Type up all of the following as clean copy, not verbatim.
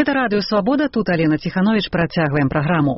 Это радио «Свобода». Тут Алена Тиханович. Працягваем праграму.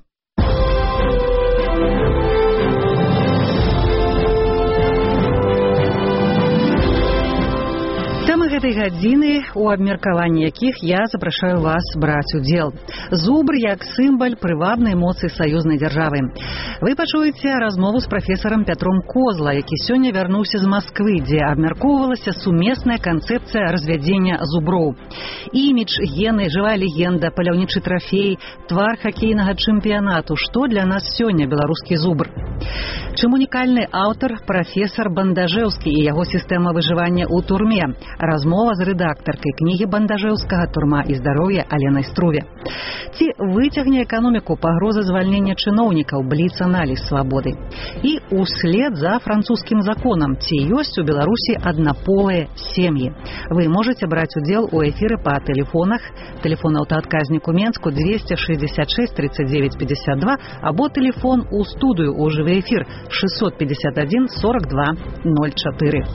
Тэмы гэтай гадзіны, у абмеркаванні якіх я запрашаю вас браць удзел. Зубр як сімвал прывабнай моцы саюзнай дзяржавы. Вы пачуеце размову з прафесарам Пятром Козла, які сёння вярнуўся з Масквы, дзе абмяркоўвалася сумесная канцэпцыя развядзення зуброў. Імідж, гены, жывая легенда, паляўнічы трафей, твар хакейнага чэмпіянату. Што для нас сёння беларускі зубр? Чым унікальны аўтар прафесар Бандажэўскі і яго сістэма выжывання ў турме? Размова з рэдактаркай кнігі Бандажэўскага «Турма і здароўе» Аленай Струве. Ці выцягне эканоміку пагроза звальнення чыноўнікаў, бліц-аналіз свабоды. І услед за французскім законам, ці ёсць у Беларусі аднаполыя сем'і. Вы можаце браць удзел у эфіры па тэлефонах. Тэлефон аўтаадказніку Менску 266 39 52 або тэлефон у студыю у жывы эфір 651 42 04.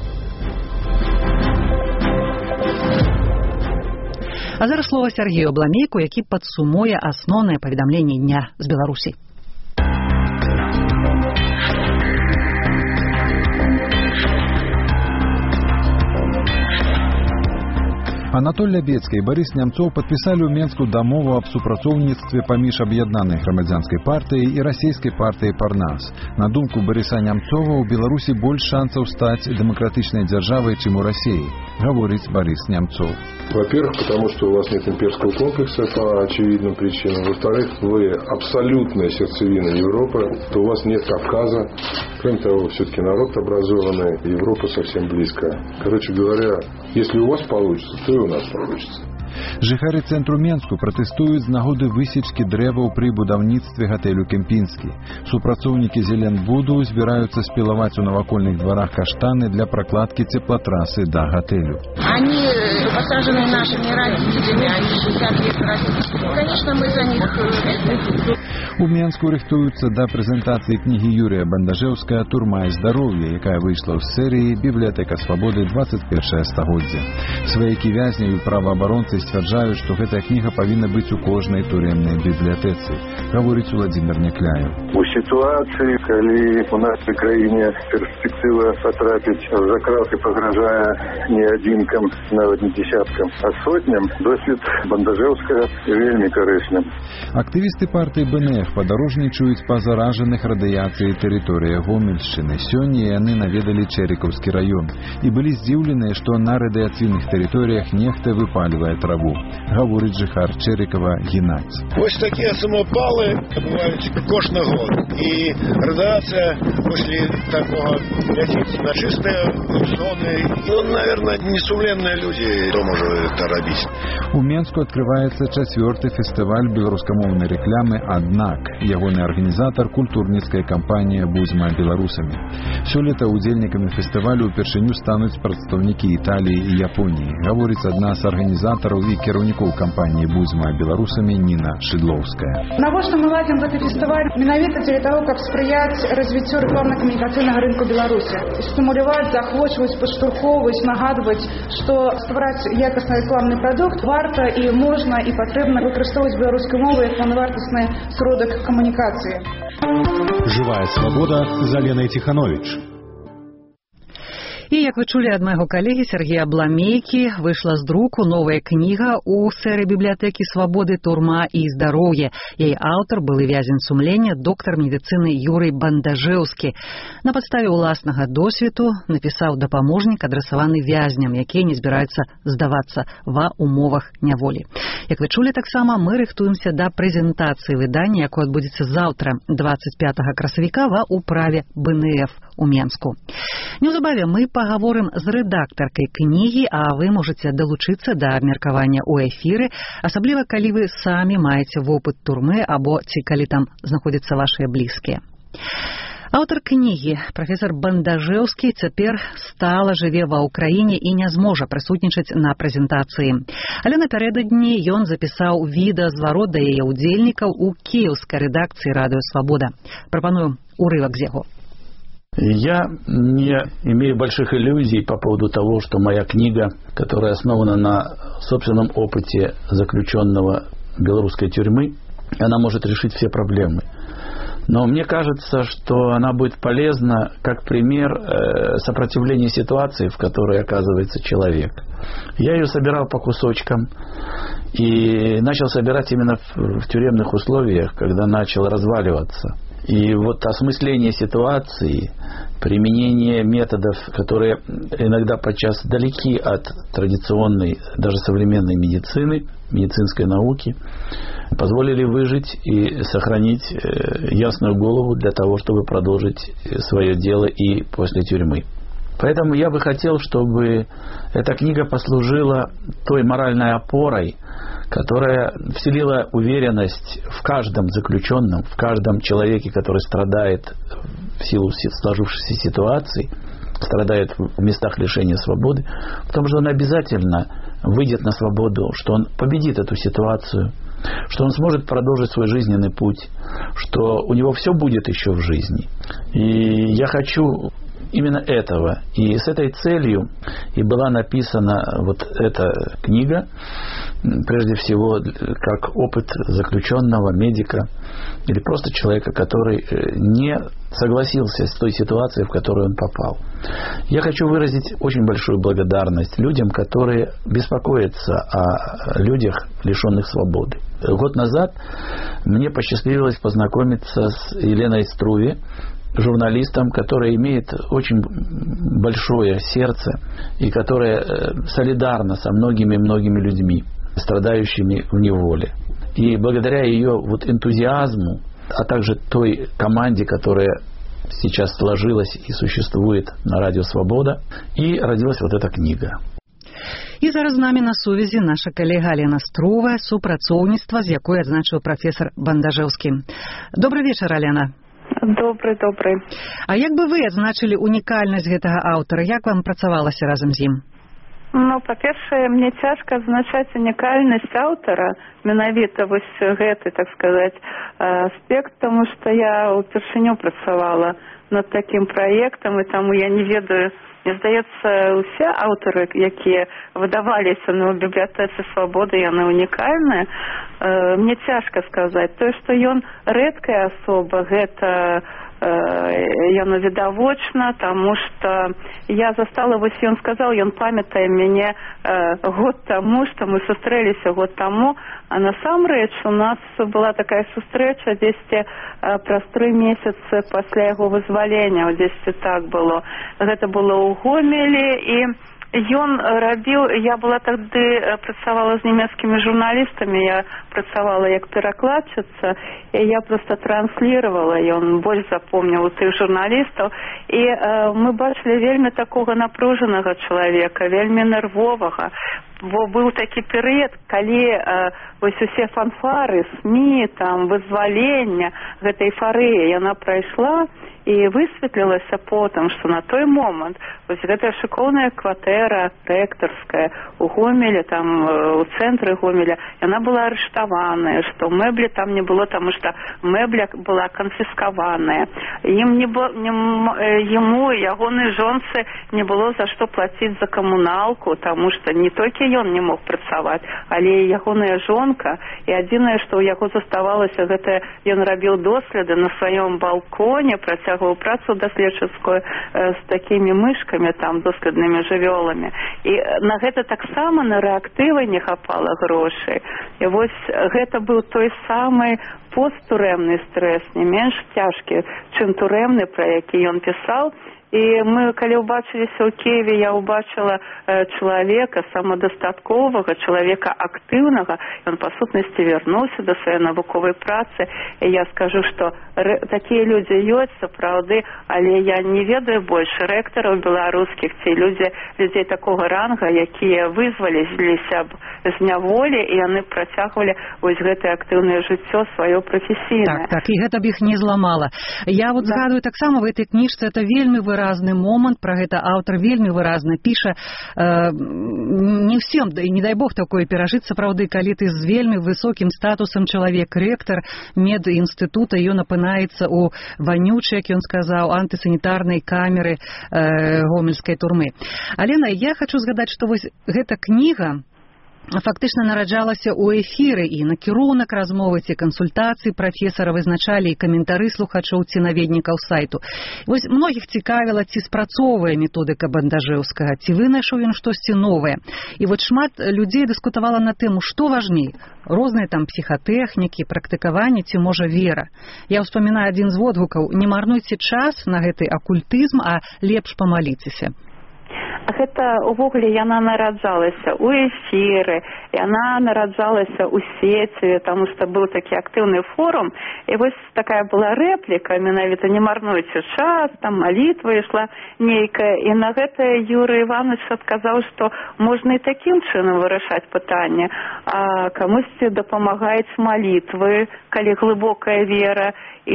А зараз слова Сергею Абламейку, які падсумуе асноўныя паведамленні дня з Беларусі. Анатоль Лябецкі і Барыс Нямцоў падпісалі ў Менску дамову аб супрацоўніцтве паміж аб'яднанай грамадзянскай партыяй і расійскай партыяй «Парнас». На думку Барыса Нямцова, у Беларусі больш шансаў стаць дэмакратычнай дзяржавай, чым у Расіі, гаворыць Барыс Нямцов. Во-первых, потому что у вас нет имперского комплекса по очевидным причинам. Во-вторых, вы абсолютная сердцевина Европы, то у вас нет Кавказа. Кроме того, все-таки народ образованный, Европа совсем близко. Короче говоря, если у вас получится, то и у нас получится. Жыхары цэнтру Менску пратэстуюць з нагоды высечкі дрэваў пры будаўніцтве гатэлю «Кемпінскі». Супрацоўнікі «Зеленбуду» збіраюцца спілаваць у навакольных дварах каштаны для пракладкі цеплатрасы да гатэлю. Они посажены нашими родителями, они 60 лет родители. Конечно, мы за них. У Менску рыхтуюцца да прэзентацыі кнігі Юрія Бандажэўскага «Турма і здароўе», якая выйшла ў серыі «Бібліятэка свабоды 21 стагоддзя». Сваякі вязняў і праваабаронцы сцвярджаюць, што гэтая кніга павінна быць у кожнай турэмнай бібліятэцы, гаворыць Владзімір Някляев. У сітуацыі, калі у нашай краіне перспектыва патрапіць в закраты пагражае не адзінкам, нават не дзесяткам, а сотням, досвед Бандажэўскага вельмі карысны. Актывісты партыі БНФ падарожнічаюць па заражаных радыяцыяй тэрыторыях Гомельшчыны. Сёння яны наведалі Чэрікаўскі раён і былі здзіўленыя, што на радыяцыйных тэрыторыях нехта выпалівае траву, гаворыць жыхар Чэрікава Геннадзь. Вось такія самапалы бываюць кожны год. І радыацыя пасля такого ляціць на чыстыя зоны. Ну, наверное, несумленныя людзі, хто можа это рабіць. У Менску адкрываецца 4-й фестываль беларускамоўнай рэкламы «Аднак». Ягоны арганізатар – культурніцкая кампанія «Будзьма беларусамі». Сёлета удзельнікамі фестывалю ўпершыню стануць прадстаўнікі Італіі і Японіі, гаворыць адна з арганізатараў і кіраўнікоў кампаніі «Будзьма беларусамі» Ніна Шыдлоўская. Навошта мы ладзім гэты фестываль? Менавіта дзеля таго, каб спрыяць развіццю рэкламна-камунікацыйнага рынку Беларусі. Стымуляваць, заахвочваць, падштурхоўваць, нагадваць, што ствараць якасны рэкламны прадукт варта і можна і патрэбна выкарыстоўваць беларускую мову як паўнавартасны сродак камунікацыі. Жывая свабода з Аленай Тиханович. І, як вы чулі ад майго калегі Сергея Абламейкі, выйшла з друку новая кніга ў серыі бібліятэкі свабоды «Турма і здароўе». Яе аўтар, былы вязень сумлення, доктар медыцыны Юрый Бандажэўскі. На падставе ўласнага досведу напісаў дапаможнік, адрасаваны вязням, якія не збіраюцца здавацца ва умовах няволі. Як вы чулі таксама, мы рыхтуемся да прэзентацыі выдання, якое адбудзецца заўтра, 25 красавіка, ва ўправе БНФ у Менску. Неўзабаве мы пагаворым з рэдактаркай кнігі, а вы можаце далучыцца да абмеркавання ў эфіры, асабліва калі вы самі маеце вопыт турмы або ці калі там знаходзяцца вашыя блізкія. Аўтар кнігі, прафесар Бандажэўскі, цяпер стала жыве ва ўкраіне і не зможа прысутнічаць на прэзентацыі. Але напярэдадні ён запісаў відэазварот да яе ўдзельнікаў у кіеўскай рэдакцыі радыё «Свабода». Прапануем урывак з яго. Я не имею больших иллюзий по поводу того, что моя книга, которая основана на собственном опыте заключенного белорусской тюрьмы, она может решить все проблемы. Но мне кажется, что она будет полезна как пример сопротивления ситуации, в которой оказывается человек. Я ее собирал по кусочкам и начал собирать именно в тюремных условиях, когда начал разваливаться. И вот осмысление ситуации, применение методов, которые иногда подчас далеки от традиционной, даже современной медицины, медицинской науки, позволили выжить и сохранить ясную голову для того, чтобы продолжить свое дело и после тюрьмы. Поэтому я бы хотел, чтобы эта книга послужила той моральной опорой, которая вселила уверенность в каждом заключенном, в каждом человеке, который страдает в силу сложившейся ситуации, страдает в местах лишения свободы, в том, что он обязательно выйдет на свободу, что он победит эту ситуацию, что он сможет продолжить свой жизненный путь, что у него все будет еще в жизни. И я хочу именно этого. И с этой целью и была написана вот эта книга, прежде всего, как опыт заключенного, медика или просто человека, который не согласился с той ситуацией, в которую он попал. Я хочу выразить очень большую благодарность людям, которые беспокоятся о людях, лишенных свободы. Год назад мне посчастливилось познакомиться с Еленой Струве, журналистом, который имеет очень большое сердце и которая солидарна со многими людьми, страдающими в неволе. И благодаря ее вот энтузиазму, а также той команде, которая сейчас сложилась и существует на Радио Свобода, и родилась вот эта книга. І зараз з намі на сувязі наша калега Алена Струва, супрацоўніцтва, з якой адзначыў прафесор Бандажэўскі. Добрый вечар, Алена. Добрый. А як бы вы адзначылі унікальнасць гэтага аўтара? Як вам працавалася разам з ім? Ну, па-першае, мне цяжка адзначаць унікальнасць аўтара, менавіта вось гэты, так сказаць, аспект, тому што я ўпершыню працавала над такім праектам, і таму я не ведаю. Мне здаецца, усе аўтары, якія выдаваліся на бібліятэцы Свабоды, яны унікальныя. Мне цяжка сказаць. Тое, што ён рэдкая асоба, гэта яно відавочна, таму што я застала, вось ён сказаў, ён памятае мяне год таму, што мы сустрэліся год таму, а насамрэч у нас была такая сустрэча дзесьці праз 3 месяцы пасля яго вызвалення, дзесьці так было. Гэта было ў Гомелі, і ён рабіў, я была тады працавала з нямецкімі журналістамі, я працавала як перакладчыца, і я просто транслировала, ён больш запомніў тых журналістаў, і мы бачылі вельмі такога напружанага чалавека, вельмі нервовага. Бо быў такі перыяд, калі вось усе фанфары, СМІ, там, вызвалення, гэта эйфарыя, яна прайшла, і высветлілася потым, што на той момант вось гэтая шыкоўная кватэра рэктарская у Гомелі, там у цэнтры Гомеля, яна была арыштаваная, што мэблі там не было, таму што мэбля была канфіскаваная. Яму, ягонай жонцы не было за што плаціць за камуналку, таму што не толькі ён не мог працаваць, але і ягоная жонка, і адзінае, што ў яго заставалася, гэта ён рабіў доследы на сваём балконе, працягваў працу даследчыцкую з такімі мышкамі, там, доследнымі жывёламі. І на гэта таксама на рэактывы не хапала грошай. І вось гэта быў той самы посттурэмны стрэс, не менш цяжкі, чым турэмны, пра які ён пісаў. І мы, калі ўбачыліся ў Киеве, я ўбачыла чалавека самадастатковага, чалавека актыўнага. Ён, па сутнасці, вярнуўся да сваёй навуковай працы. І я скажу, што такія людзі ёсць, сапраўды, але я не ведаю больш рэктараў беларускіх ці людзей такога ранга, якія вызваліліся б з няволі, і яны працягвалі вось гэтае актыўнае жыццё сваё прафесійнае. Так, і гэта б іх не зламала. Я вот згадую таксама в этой кніжцы, это вельмі выразны момант, пра гэта аўтар вельмі выразна піша. Не ўсім, і не дай бог такое перажыць, сапраўды, калі ты з вельмі высокім статусам чалавек, рэктар медінстытута, ён апынаецца ў ванючай, як ён сказаў, антысанітарнай камеры гомельскай турмы. Алена, я хочу згадаць, што вось гэта кніга фактычна нараджалася ў эфіры, і накірунак размовы ці кансультацыі прафесара вызначалі і каментары слухачоў ці наведнікаў сайту. Вось многіх цікавіла, ці спрацоўвае методыка Бандажэўскага, ці вынайшаў ён штосьці новае. І вот шмат людзей дыскутавала на тэму, што важней, розныя там псіхатэхнікі, практыкаванне ці можа вера. Я ўспамінаю адзін з водгукаў: не марнуйце час на гэты акультызм, а лепш памаліцеся. Гэта увогуле яна нараджалася ў эфіры, яна нараджалася ў сеці, таму што быў такі актыўны форум, і вось такая была рэпліка, менавіта не марнуйце час, там малітва ішла нейкая, і на гэта Юрый Иванович адказаў, што можна і такім чынам вырашаць пытанне, а камусьці дапамагаюць малітвы, калі глыбокая вера,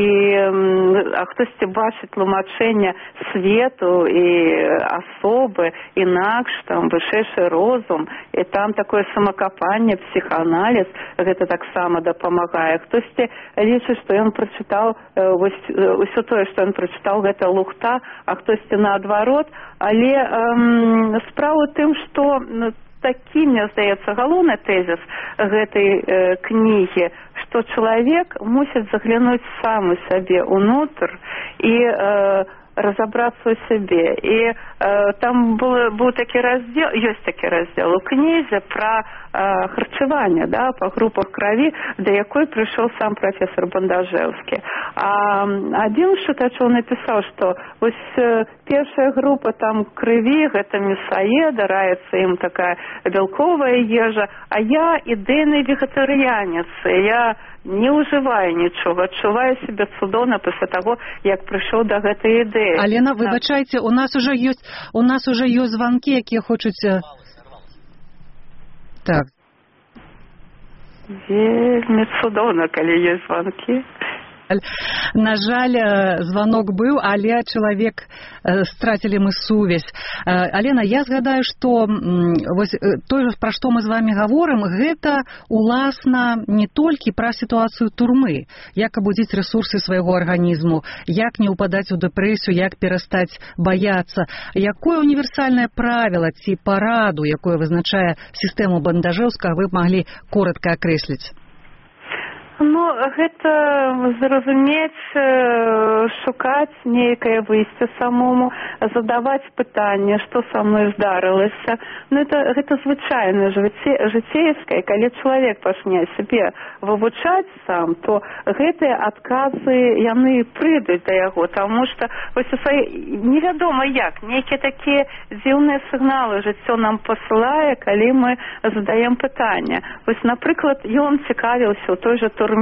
а хтосьці бачыць тлумачэнне свету і асобы інакш, там вышэйшы розум, і там такое самакапанне, псіхааналіз, гэта таксама дапамагае. Хтосьці лічыць, што ён прачытаў усё тое, што ён прачытаў, гэта лухта, а хтосьці наадварот, але справа ў тым, што такі, мне здаецца, галоўны тэзіс гэтай кнігі, што чалавек мусіць заглянуць сам у сябе ўнутр і разобраться у себе. И там был такі раздел, ёсць такі раздел у кнізе про харчевание, да, по группах крови, до якой пришел сам профессор Бандажевский. А один читачоў написал, что вот первая группа там крови, это мясоеда, раецца им такая белковая ежа, а я ідэйны вегетарианец, я не ўжываю нічога, адчуваю себе цудоўна пасля таго, як прыйшоў да гэтай ідэі. Алена, выбачайце, у нас уже ёсць званкі, якія хочуць... Так. Вельмі цудоўна, калі ёсць званкі. На жаль, звонок быў, але чалавек страцілі мы сувязь. Алена, я згадаю, што тое, пра што мы з вами гаворым, гэта уласна не толькі пра сітуацыю турмы, як абудзіць рэсурсы свайго арганізму, як не ўпадаць у дэпрэсію, як перастаць баяцца. Якое універсальнае правіла ці параду, якое вызначае сістэму Бандажэўскага, вы б маглі коротка акрэсліць? Ну, гэта зразумець, шукаць нейкае выйсце самому, задаваць пытанне, што са мной здарылася. Ну, гэта звычайна жыцейскае. Калі чалавек пачне сябе вывучаць сам, то гэтыя адказы, яны прыйдуць да яго, таму што невядома як, нейкія такія дзіўныя сігналы жыццё нам пасылае, калі мы задаем пытанне. Вось, напрыклад, ён цікавіўся ў той жа турме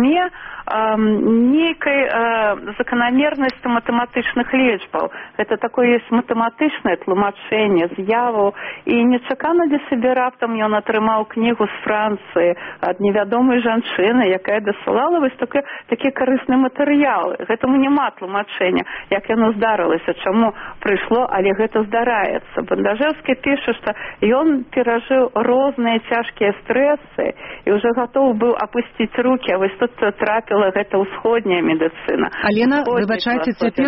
нейкай заканамернасцю матэматычных лічбаў. Это такое ёсць матэматычнае тлумачэнне з'яваў, і нечакана для сябе раптам ён атрымаў кнігу з Францыі ад невядомай жанчыны, якая дасылала вось такі карысны матэрыял. Гэтаму няма тлумачэння, як яно здарылася, чаму прыйшло, але гэта здараецца. Бандажэўскі піша, што ён перажыў розныя цяжкія стрэсы і ўжо гатовы быў апусціць рукі, а вось тут трапіла гэта ўсходняя медыцына. Алена, выбачайце, цяпер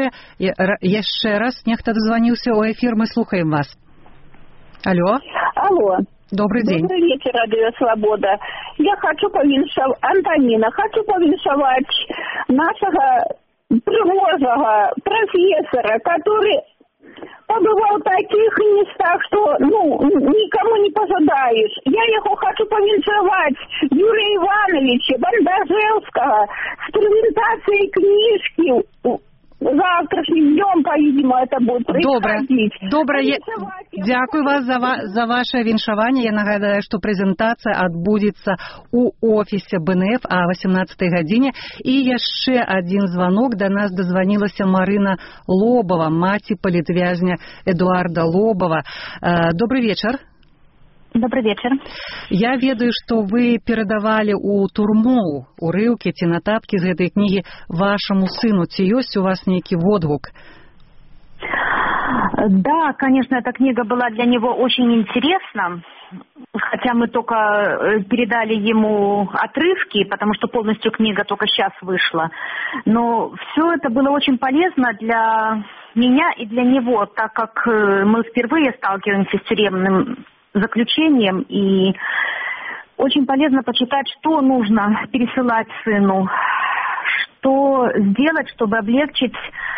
яшчэ раз нехта дазваніўся ў эфір, мы слухаем вас. Алло. Алло. Добрый день. Добрый вечер, Радио Свобода. Я хочу повіншаваць, Антоніна, хочу повіншаваць нашего пригожего профессора, который побывал в таких местах, что, никому не пожадаешь. Я его хочу повіншаваць Юрия Ивановича Бандажевского с презентацией книжки. Завтрашнім днем, по-видимому, это будет происходить. Добра. Дякую вас за ваше віншаванне. Я нагадаю, што прэзентацыя адбудзецца у офісе БНФ о 18 гадзіне. І яшчэ адзін звонок. До нас дозвонилася Марина Лобова, маці палітвязня Эдуарда Лобова. Добрый вечер. Добрый вечер. Я ведаю, што вы перадавалі ў турму урыўкі ці натапкі з гэтай кнігі вашаму сыну. Ці ёсць у вас нейкі водгук? Да, конечно, эта книга была для него очень интересна, хотя мы только передали ему отрывки, потому что полностью книга только сейчас вышла. Но все это было очень полезно для меня и для него, так как мы впервые сталкиваемся с тюремным заключением, и очень полезно почитать, что нужно пересылать сыну, что сделать, чтобы облегчить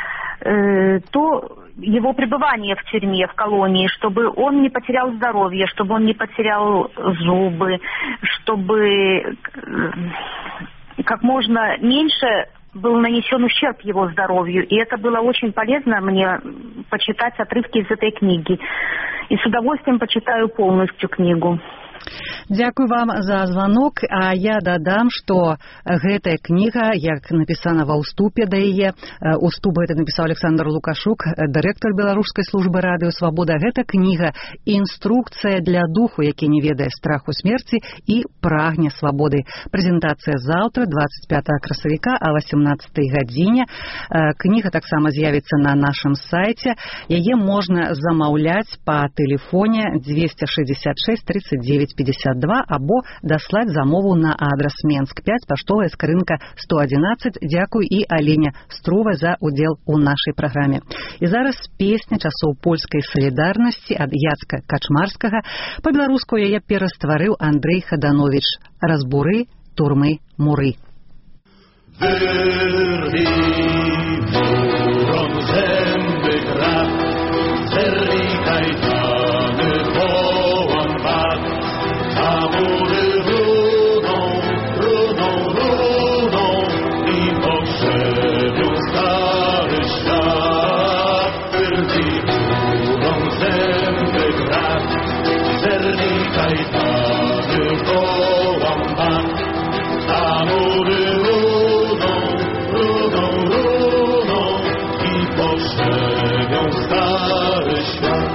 то его пребывание в тюрьме, в колонии, чтобы он не потерял здоровье, чтобы он не потерял зубы, чтобы как можно меньше был нанесен ущерб его здоровью. И это было очень полезно мне почитать отрывки из этой книги. И с удовольствием почитаю полностью книгу. Дзякуй вам за звонок, а я дадам, што гэтая кніга, як напісана ва ўступе да яе, уступ гэта напісаў Александр Лукашук, дырэктар Беларускай службы радыё Свабода. Гэта кніга інструкцыя для духу, які не ведае страху смерці і прагне свабоды. Прэзентацыя заўтра, 25 красавіка а 18 гадзіне. Кніга таксама з'явіцца на нашым сайце. Яе можна замаўляць па тэлефоне 266 39 52 або даслаць замову на адрас Менск 5, паштовая скрынка 111. Дзякуй і Аліне Струвай за удзел у нашай праграме. І зараз песня часоў польскай салідарнасці ад Яцка Качмарскага. Па-беларуску яе перастварыў Андрэй Хадановіч. Разбуры турмы муры. Wyrwij murą zęby gra, zerwij kajtany wołam bat, a mury rudą, rudą, rudą i pogrzebią stary świat. Wyrwij murą zęby gra, zerwij kajtany wołam bat, a mury stary świat.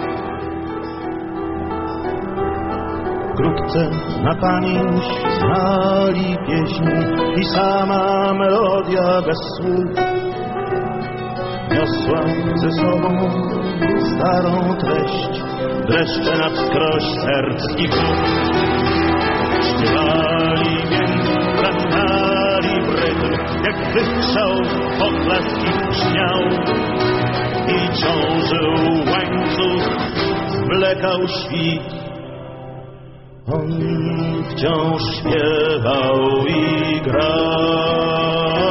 Wkrótce na pamięć znali pieśni i sama melodia bez słów niosła ze sobą starą treść, dreszcze na wskroś serc i głów. Śpiewali więc, pragnali w rytm, jak wystrzał poklaski brzmiał. I ciążył łańcuch, zwlekał świt. On wciąż śpiewał i grał.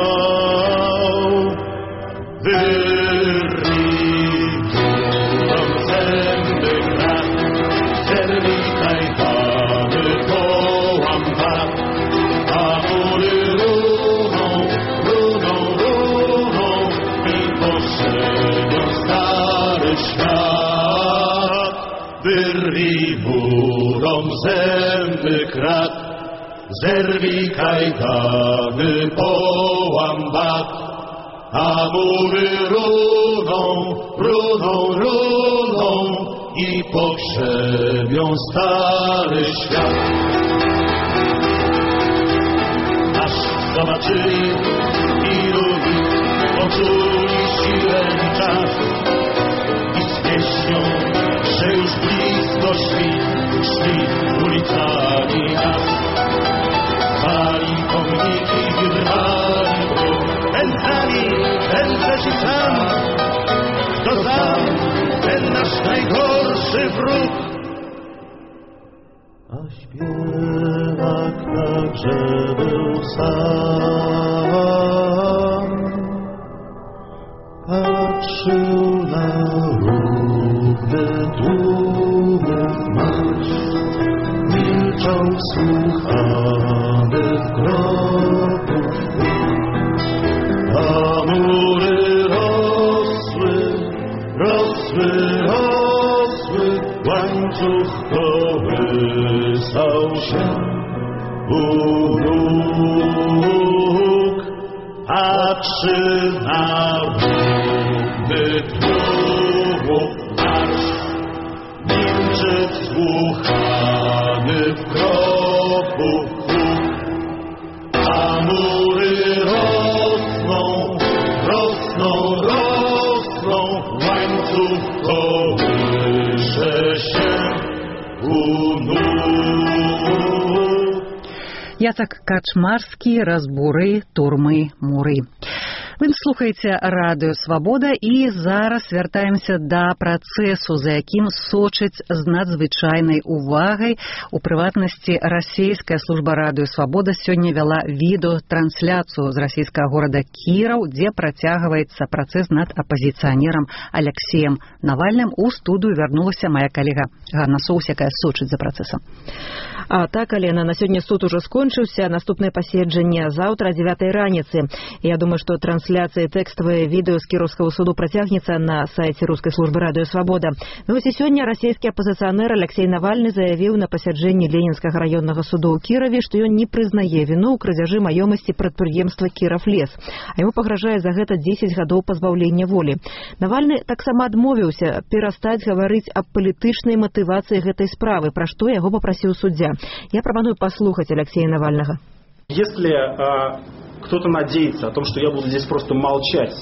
Wyrwij murą zęby gra, zerwij kajtany wołam bat, a mury rudą, rudą, rudą i poszerzą stary świat. Wyrwij murą zęby krat, zerwij kajtany połam bat, a mury rudą, rudą, rudą i pogrzebią stary świat. Aż zobaczyli ilu ich poczuli siłę czas i z pieśnią, że już blisko świt, szli ulicami nas. Zwali pomniki i wyrwali bruk, ten też i sam, kto sam, ten nasz najgorszy wróg. A śpiewak także był sam, patrzył na równy tłumy marsz, milczał wsłuchany w grobu, a mury rosły, rosły, rosły, łańcuch kołysał się u nóg, patrzy na równy tłumu marsz, milczy wsłuchany w grobu huk, a mury rosną, rosną, rosną, łańcuch Яцак Качмарскі, разбуры, турмы, муры. Вы слухаеце радыё «Свабода» і зараз вяртаемся да працэсу, за якім сочыць з надзвычайнай увагай. У прыватнасці расійская служба радыё «Свабода» сёння вяла відэатрансляцыю з расійскага горада Кіраў, дзе працягваецца працэс над апазіцыянерам Алексеем Навальным. У студыю вярнулася мая калега Ганна Соус, якая сочыць за працэсам. Так, Алена, на сёння суд ужо скончыўся, наступнае паседжанне заўтра 9 раніцы. Я думаю, што трансляцыя тэкставае відэо з Кіроўскага суду працягнецца на сайце рускай службы радыё «Свабода». Вось і сёння расійскі апазіцыянер Алексей Навальны заявіў на пасяджэнні Ленінскага раённага суду ў Кіраве, што ён не прызнае віну ў крадзяжы маёмасці прадпрыемства «Кіравлес». А яму пагражае за гэта 10 гадоў пазбаўлення волі. Навальны таксама адмовіўся перастаць гаварыць аб палітычнай матывацыі гэтай справы, пра што яго папрасіў суддзя. Я пропоную послушать Алексея Навального. Если кто-то надеется о том, что я буду здесь просто молчать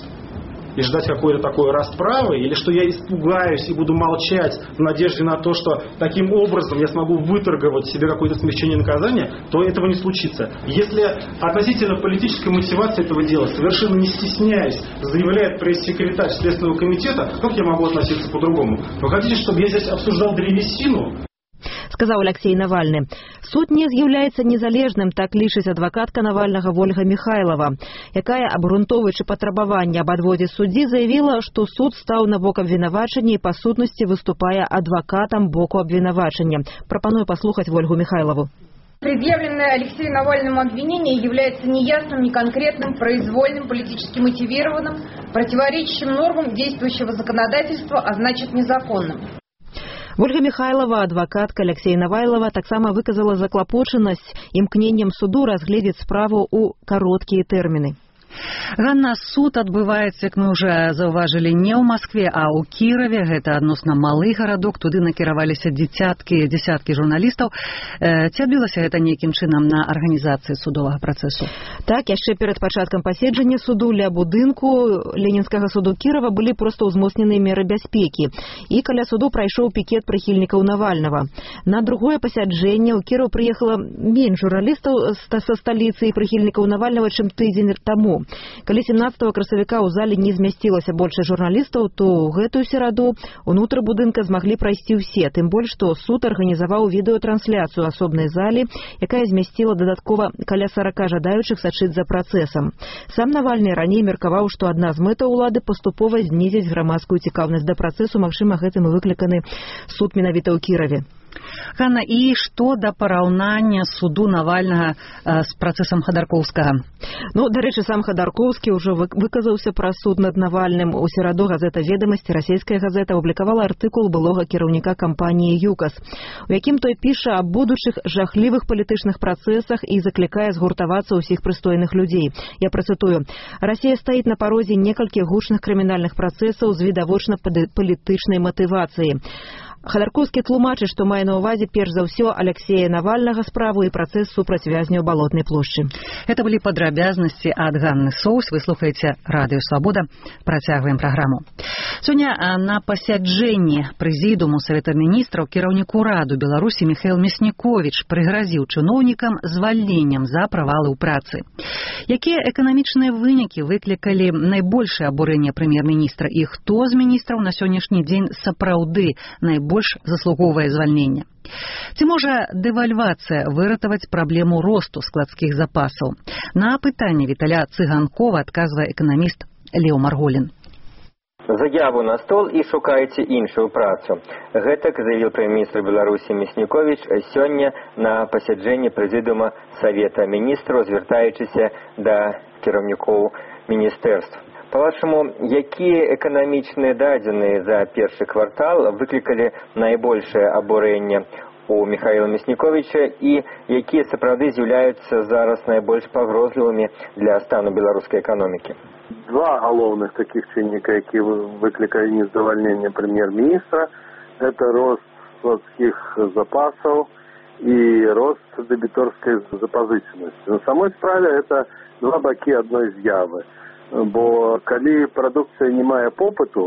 и ждать какой-то такой расправы, или что я испугаюсь и буду молчать в надежде на то, что таким образом я смогу выторговать себе какое-то смягчение наказания, то этого не случится. Если относительно политической мотивации этого дела, совершенно не стесняясь, заявляет пресс-секретарь Следственного комитета, как я могу относиться по-другому? Вы хотите, чтобы я здесь обсуждал древесину? Сказаў Алексей Навальны. Суд не з'яўляецца незалежным, так лічыць адвакатка Навальнага Ольга Михайлова, якая, абгрунтоўваючы патрабаванне аб адводзе суддзі, заявіла, што суд стаў на бок абвінавачання і па сутнасці выступае адвакатам боку абвінавачання. Пропоную послухать Ольгу Михайлову. Предъявленное Алексею Навальному обвинение является неясным, неконкретным, произвольным, политически мотивированным, противоречащим нормам действующего законодательства, а значит незаконным. Ольга Михайлова, адвакатка Алексея Навальнага, таксама выказала заклапочанасць імкненнем суду разгледзець справу ў кароткія тэрміны. Ганна, суд адбываецца, як мы ўжо заўважылі, не ў Маскве, а ў Кіраве. Гэта адносна малы гарадок, туды накіраваліся дзесяткі журналістаў. Ці адбілася гэта нейкім чынам на арганізацыі судовага працэсу? Так, яшчэ перад пачаткам паседжання суду ля будынку Ленінскага суду Кірава былі проста ўзмоцненыя меры бяспекі. І каля суду прайшоў пікет прыхільнікаў Навальнага. На другое пасяджэнне ў Кіраў прыехала менш журналістаў са сталіцы і прыхільнікаў Навальнага, чым тыдзень таму. Калі 17 красавіка ў зале не змясцілася больше журналістаў, то ў гэтую сераду унутр будынка змаглі прайсці ўсе, тым больш, што суд арганізаваў відэатрансляцыю асобнай залі, якая змясціла дадаткова каля 40 жадаючых сачыць за працэсам. Сам Навальны раней меркаваў, што адна з мэтаў улады паступова знізіць грамадскую цікаўнасць да працэсу, магчыма, гэтым і выкліканы суд менавіта ў Кіраве. Ганна, і што да параўнання суду Навальнага з працэсам Хадаркоўскага? Дарэчы, сам Хадаркоўскі ўжо выказаўся пра суд над Навальным. У сераду газета «Ведамасці», расійская газета, апублікавала артыкул былога кіраўніка кампаніі «ЮКАС», у якім той піша аб будучых жахлівых палітычных працэсах і заклікае згуртавацца ўсіх прыстойных людзей. Я працытую. «Расія стаіць на парозе некалькіх гучных крымінальных працэсаў з відавочна палітычнай матывацыяй». Хадаркоўскі тлумачыць, што мае на ўвазе перш за ўсё Алексея Навальнага справу і працэс супраць вязняў Балотнай плошчы. Это былі падрабязнасці ад Ганны Соус. Вы слухаеце радыё «Свабода». Працягваем праграму. Сёння на пасяджэнні прэзідыуму Савета міністраў кіраўнік ураду Беларусі Міхаіл Мясніковіч прыгразіў чыноўнікам звальненнем за правалы ў працы. Якія эканамічныя вынікі выклікалі найбольшае абурэнне прэм'ер-міністра і хто з міністраў на сённяшні дзень сапраўды найбольш заслугоўвае звальнення? Ці можа дэвальвацыя выратаваць праблему росту складскіх запасаў? На пытанне Віталя Цыганкова адказвае эканаміст Лео Марголін. Заяву на стол і шукаеце іншую працу. Гэтак заявіў прэм'ер-міністр Беларусі Мясніковіч сёння на пасяджэнні прэзідыума Савета міністраў, звяртаючыся да кіраўнікоў міністэрств. Па-вашаму, якія эканамічныя дадзеныя за першы квартал выклікалі найбольшае абурэнне у Михаіла Мясніковіча і якія сапраўды з'яўляюцца зараз найбольш пагрозлівымі для стану беларускай эканомікі? Два галоўных таких чынніка, якія выклікалі нездавальненне прэм'ер-міністра, это рост складскіх запасаў і рост дэбіторскай запазычанасці. На самой справе это два бакі адной з'явы. Бо калі прадукцыя не мае попыту,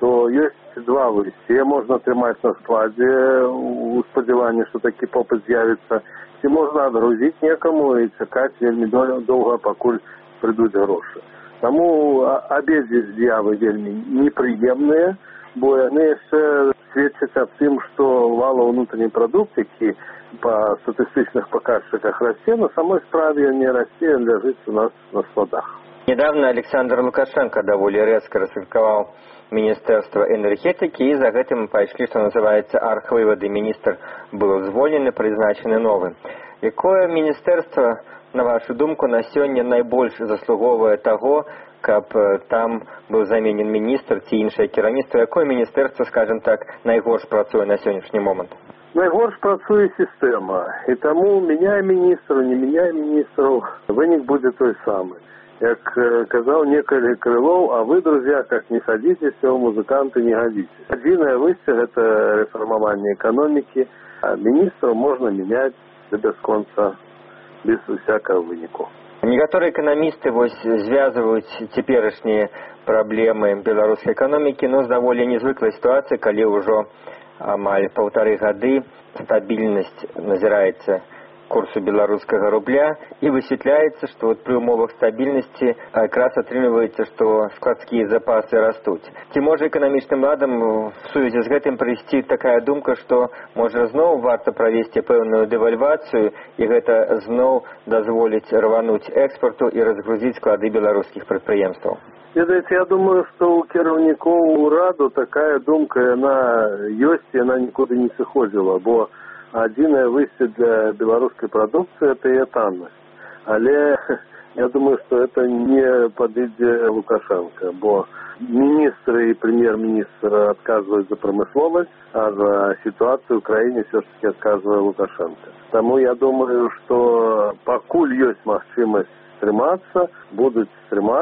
то есть два выйсця. Можна трымаць на складзе у спадзяванні, што такі попыт з'явіцца, ці можна адгрузіць некаму і чакаць вельмі доўга, пакуль прыйдуць грошы. Таму абедзве з'явы вельмі непрыемныя, бо яны яшчэ сведчаць аб тым, што валовый внутренний продукт, які па статыстычных паказчыках расце, на самой справе не расце, ён ляжыць у нас на складах. Недавно Александр Лукашенко даволі рэзка раскрытыкаваў Министерство энергетики, и за гэтым пайшлі, што называецца, архвывады. Министр был звольнены, прызначаны новы. Якое міністэрства, на вашу думку, на сёння найбольш заслуговае таго, каб там быў заменен міністр ці іншае кіраўніцтва? Якое міністэрства, скажем так, найгорш працуе на сённяшні момант? Найгорш працуе сістэма. І таму мяняе міністраў, не мяняе міністраў, вынік будзе той самы. Як казаў некалі Крылоў, а вы, друзья, как не садитесь, у музыканты не годитесь. Адзінае выйсце – гэта рэфармаванне эканомікі, а міністраў можна мяняць да бясконца, без усякага выніку. Некаторыя эканамісты звязваюць цяперашнія праблемы беларускай эканомікі, з даволі незвыклай сітуацыі, калі ўжо амаль 1,5 гады стабільнасць назіраецца курсу беларускага рубля, і высвятляецца, што пры умовах стабільнасці якраз атрымліваецца, што складскія запасы растуць. Ці можа эканамічным ладам в сувязі з гэтым прыйсці такая думка, што можа зноў варта правесці пэўную дэвальвацыю, і гэта зноў дазволіць рвануць экспарту і разгрузіць склады беларускіх прадпрыемстваў? Ведаеце, я думаю, што у кіраўнікоў ураду такая думка, яна ёсць, яна нікуды не сыходзіла, бо адзінае выйсце для беларускай прадукцыі – это яе таннасць. Але я думаю, што это не падыдзе Лукашенко, бо міністры і прэм'ер-міністр адказваюць за прамысловасць, а за сітуацыю ў краіне ўсё ж таки адказвае Лукашенко. Таму я думаю, што пакуль ёсць магчымасць стрымацца, будуць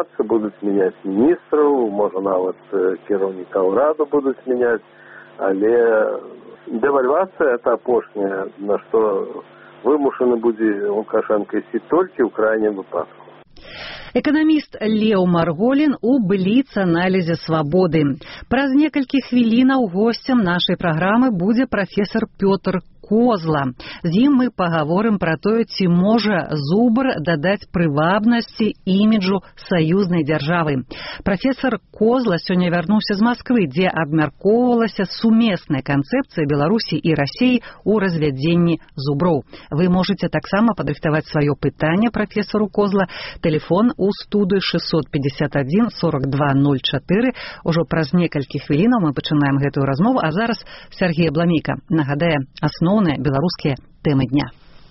мяняць міністраў, можа нават кіраўніка ўраду будуць мяняць, але дэвальвацыя – это апошняе, на што вымушаны будзе Лукашенко ісці толькі ў крайнім выпадку. Эканаміст Леў Марголін у бліц-аналізе «Свабоды». Праз некалькі хвілінаў госцем нашай праграмы будзе прафесор Пётр Козла. З ім мы пагаворым пра тое, ці можа зубр дадаць прывабнасці іміджу саюзнай дзяржавы. Прафесор Козла сёння вярнуўся з Масквы, дзе абмяркоўвалася сумесная канцэпцыя Беларусі і Расіі ў развядзенні зуброў. Вы можаце таксама падрыхтаваць сваё пытанне прафесору Козла. Тэлефон у студыі 651 4204. Ужо праз некалькі хвілінаў мы пачынаем гэтую размову, а зараз Сергей Абламейка нагадае асноўныя беларускія тэмы дня.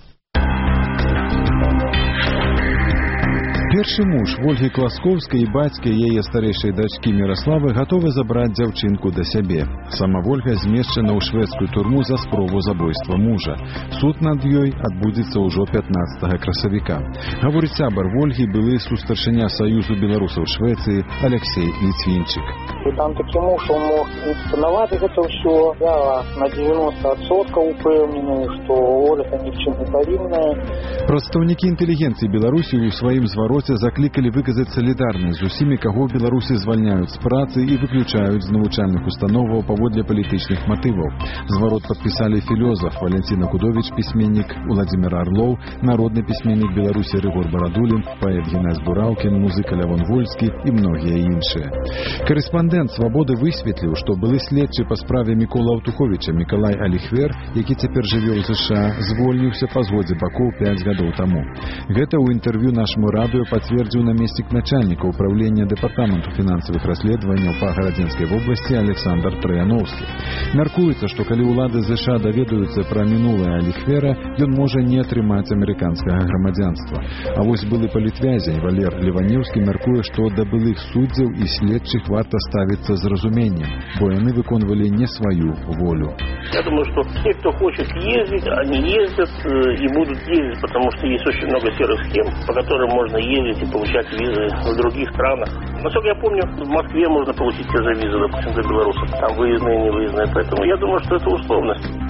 Першы муж Вольгі Класкоўскай і бацька яе старэйшай дачкі Міраславы гатовы забраць дзяўчынку да сябе. Сама Вольга змешчана ў шведскую турму за спробу забойства мужа. Суд над ёй адбудзецца ўжо 15 красавіка. Гаворыць сябар Вольгі, былы сустаршыня Саюзу беларусаў Швецыі Алексей Ліцвінчык. І там такі муж, он мог інсцэнаваць гэта ўсё. Я на 90% упэўнены, што Ольга ні в чым не павінная. Прадстаўнікі інтэлігенцыі Беларусі ў сваім звароце заклікалі выказаць салідарнасць з усімі, каго ў Беларусі звальняюць з працы і выключаюць з навучальных установаў паводле палітычных матываў. Зварот падпісалі філёзаф Валентина Кудовіч, пісьменнік Владзімир Арлоў, народны пісьменнік Беларусі Рыгор Барадулін, паэт Геннадзь Бураўкін, музыка Лявон Вольскі і многія іншыя. Карэспандэнт «Свабоды» высветліў, што былы следчы па справе Мікола Аўтуховіча Мікалай Аліхвер, які цяпер жыве ў ЗША, звольніўся па згодзе бакоў 5 гадоў таму. Гэта ў інтэрв'ю нашаму радыё пацвердзіў намеснік начальніка ўправлення дэпартаменту фінансавых расследаванняў па Гарадзенскай вобласці Александр Траяноўскі. Мяркуецца, што калі ўлады ЗША даведаюцца пра мінулае Аліхвера, ён можа не атрымаць амерыканскага грамадзянства. А вось былы палітвязень Валер Леванеўскі мяркуе, што да былых суддзяў і следчых варта ставіцца з разуменнем, бо яны выконвалі не сваю волю. Я думаю, что те, кто хочет ездить, они ездят и будут ездить, потому что есть очень много серых схем, по которым можно ездить и получать визы в других странах. Насколько я помню, в Москве можно получить те же визы, допустим, для белорусов. Там выездные и невыездные. Поэтому я думаю, что это условность.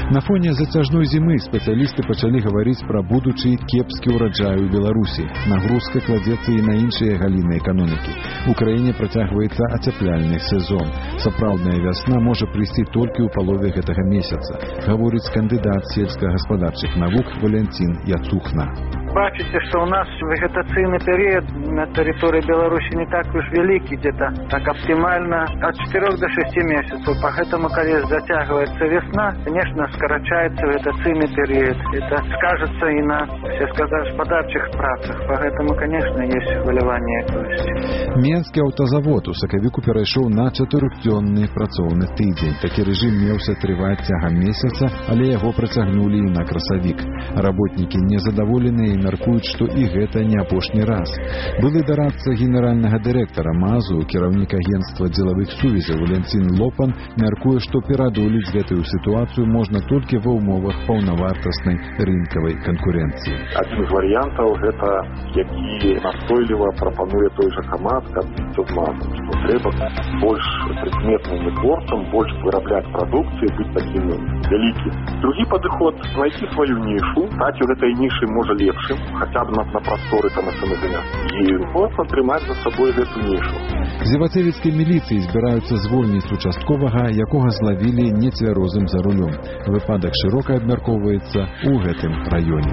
На фоне зацяжной зімы спецыялісты пачалі гаварыць пра будучы кепскі ўраджай у Беларусі. Нагрузка кладзецца і на іншыя галіны эканомікі. У краіне працягваецца ацяпляльны сезон. Сапраўдная вясна можа прыйсці толькі ў палове гэтага месяца, гаворыць кандыдат сельскагаспадарчых навук Валентин Яцухна. Бачите, что у нас вегетационный период на территории Беларуси не так уж великий, где-то так оптимально от 4 до 6 месяцев. Поэтому, когда затягивается весна, конечно, скорочается вегетационный период. Это скажется и на сельскохозяйственных працах. Поэтому, конечно, есть выливание экости. Менскі аўтазавод у сакавіку перайшоў на 4-дзённы працоўны тыдзень. Такі рэжым меўся трываць цягам месяца, але яго працягнулі і на красавік. Работнікі незадаволеныя і мяркуюць, што і гэта не апошні раз. Былы дарадца генеральнага дырэктара МАЗу, кіраўнік агенцтва дзелавых сувязяў Валентин Лопан мяркуе, што пераадолець гэтую сітуацыю можна толькі ва ўмовах паўнавартаснай рынкавай канкурэнцыі. Адзін з варыянтаў гэта, які настойліва прапануе той жа камад, каб быць з МАЗам, што трэба больш прыкметным вытворцам, больш вырабляць прадукцыю, быць такім вялікім. Другі падыход — знайсці сваю нішу, стаць у гэтай нішы можа лепшым, хотя бы на просторы там СМГ. И вот атрымаць за собой эту нишу. З івацевіцкай міліцыі збіраюцца звольніць участковага, якога злавілі нецвярозым за рулём. Выпадак шырока абмяркоўваецца ў гэтым раёне.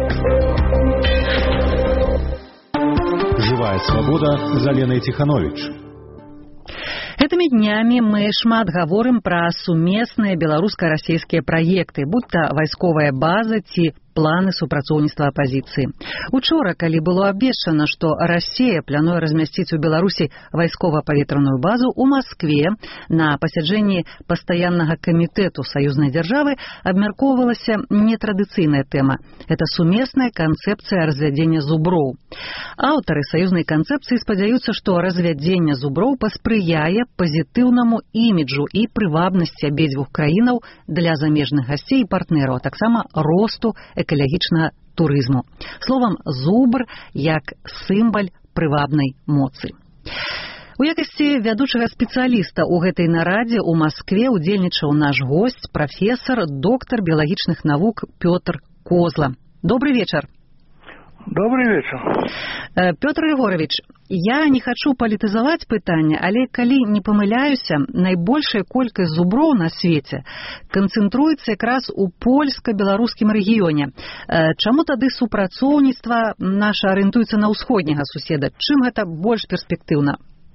Живая свобода за Леной Тиханович. Гэтымі днямі мы шмат гаворым пра сумесныя беларуска-расійскія праекты, будь то вайсковая база ці планы супрацоўніцтва апазіцыі. Учора, калі было абвешчана, што Расія плануе размясціць у Беларусі вайскова-паветраную базу, у Маскве на пасяджэнні пастаяннага камітэту саюзнай дзяржавы абмяркоўвалася нетрадыцыйная тэма. Это сумесная канцэпцыя развядзення зуброў. Аўтары саюзнай канцэпцыі спадзяюцца, што развядзенне зуброў паспрыяе пазітыўнаму іміджу і прывабнасці абедзвюх краінаў для замежных гасцей і партнераў, а таксама росту экалагічнага турызму. Словам, зубр як сімбаль прывабнай моцы. У якасці вядучага спецыяліста ў гэтай нарадзе ў Маскве удзельнічаў наш госць, прафесар, доктар біялагічных навук Пётр Козла. Добрый вечар. Добрый вечер. Пётр Егорович, я не хочу палітызаваць пытанне, але калі не памыляюся, найбольшая колькасць зуброў на свеце канцэнтруецца якраз у польска-беларускім рэгіёне. Чаму тады супрацоўніцтва наша арыентуецца на ўсходняга суседа? Чым гэта больш перспектыўна?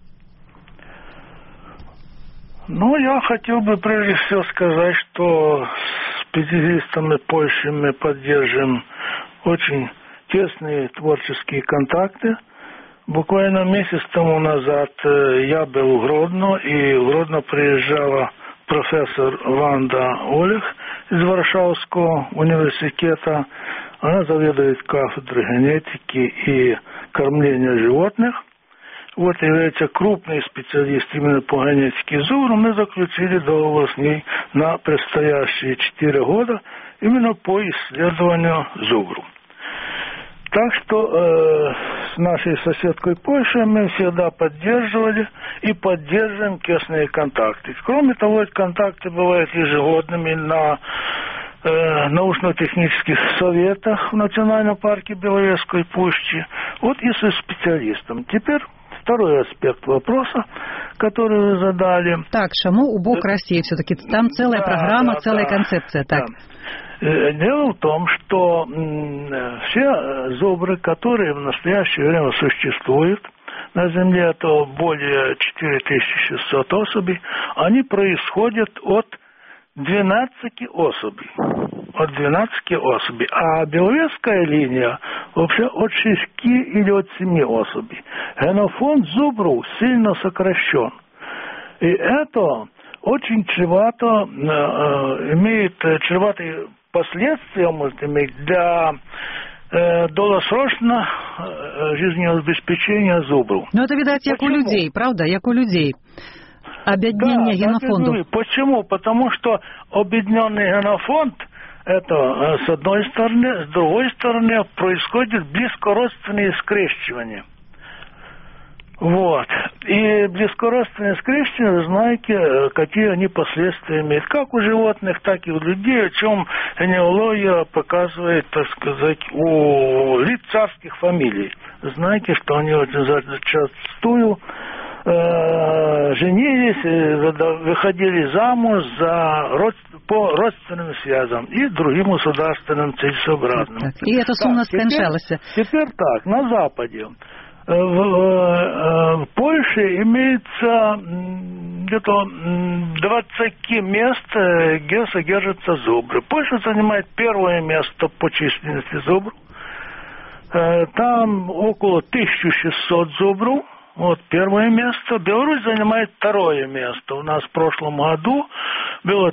Ну, я хотел бы прежде всего сказать, что с пятидесятыми Польшей мы поддержим очень тесные творческие контакты. Буквально месяц тому назад я был в Гродно, и в Гродно приезжала профессор Ванда Олег из Варшавского университета. Она заведует кафедрой генетики и кормления животных. Вот является крупный специалист именно по генетике зубра. Мы заключили договор с ней на предстоящие 4 года именно по исследованию зубру. Так что с нашей соседкой Польшей мы всегда поддерживали и поддерживаем тесные контакты. Кроме того, эти контакты бывают ежегодными на научно-технических советах в Национальном парке Беловежской пущи, вот и со специалистом. Теперь второй аспект вопроса, который вы задали. Так, чему у бок России все-таки? Там целая программа, целая концепция. Так. Дело в том, что все зубры, которые в настоящее время существуют на Земле, это более 4600 особей, они происходят от 12 особей. От 12 особей. А беловежская линия вообще от 6 или от 7 особей. Генофонд зубров сильно сокращен. И это очень чревато, имеет чреватые последствия, может иметь для долгосрочного жизнеобеспечения зубров. Ну это, видать, як у людей, правда? Як у людей. Объединение генофондов. Почему? Потому что объединенный генофонд, это с одной стороны, с другой стороны происходит близкородственные скрещивания. Вот. И близкородственные скрещения, вы знаете, какие они последствия имеют. Как у животных, так и у людей, о чем энеология показывает, так сказать, у лиц царских фамилий. Знаете, что они очень зачастую женились, выходили замуж по родственным связям и другим государственным целесообразным. И это сумма скончалась. Теперь так, на Западе. В Польше имеется где-то 20 мест, где содержатся зубры. Польша занимает первое место по численности зубров. Там около 1600 зубров. Вот первое место. Беларусь занимает второе место. У нас в прошлом году было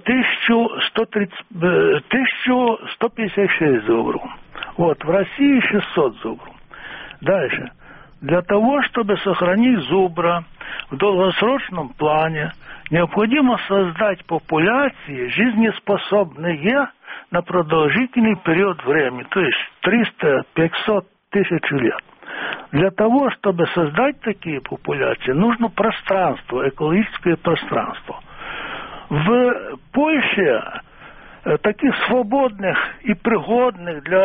1156 зубров. Вот, в России 600 зубров. Дальше. Для того, чтобы сохранить зубра в долгосрочном плане, необходимо создать популяции, жизнеспособные на продолжительный период времени, то есть 300-500 тысяч лет. Для того, чтобы создать такие популяции, нужно пространство, экологическое пространство. В Польше таких свободных и пригодных для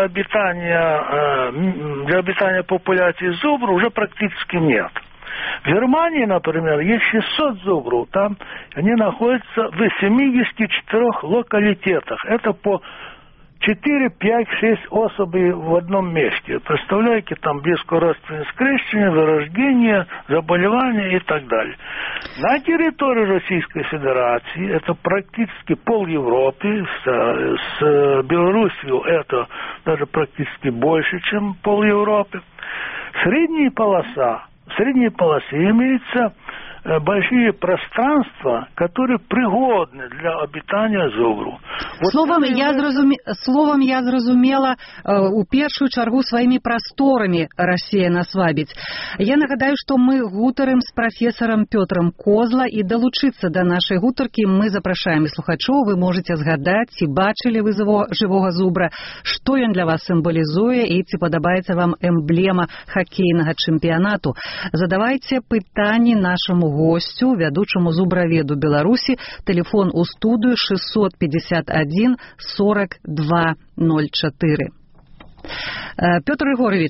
обитания популяций зубров уже практически нет. В Германии, например, есть 600 зубров. Там они находятся в 74 локалитетах. Это по 4, 5, 6 особей в одном месте. Представляете, там близкородственные скрещения, вырождение, заболевания и так далее. На территории Российской Федерации, это практически пол Европы, с Белоруссией это даже практически больше, чем пол Европы. В средней полосе имеются большие пространства, которые пригодны для обитания зубру. Словом я зрозумела у першую чаргу сваімі прасторамі Расія нас вабіць. Я нагадаю, што мы гутарым з прафесарам Пётрам Козла, і далучыцца да нашай гутаркі мы запрашаем слухачоў. Вы можете згадаць, ці бачылі вы жывога зубра, што ён для вас сімвалізуе і ці падабаецца вам эмблема хакейнага чэмпіянату. Задавайце пытанні нашаму гостю, вядучаму зубраведу Беларусі. Телефон у студыю 651 42 04. Пётр Егорович.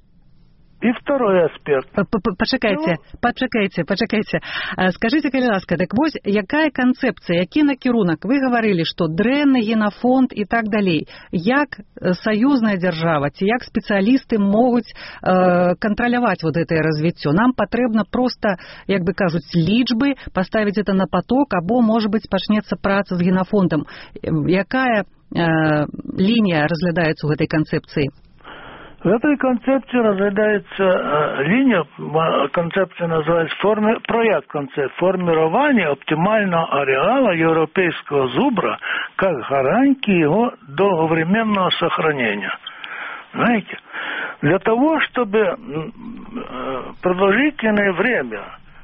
И второй аспект. Пачакайце. Скажите, калі ласка, так вось, якая канцэпцыя, які накірунак? Вы гаварылі, што дрэнны генафонд і так далей. Як саюзная дзяржава, ці як спецыялісты могуць кантраляваць вот гэтае развіццё? Нам патрэбна проста, як бы кажуць, лічбы, паставіць это на поток, або, можа быць, пачнецца праца з генафондам. Якая лінія разглядаецца ў гэтай канцэпцыі? В этой концепции разглядается линия, концепция называется проект концепции формирования оптимального ареала европейского зубра как гарантии его долговременного сохранения. Знаете, для того, чтобы продолжительное время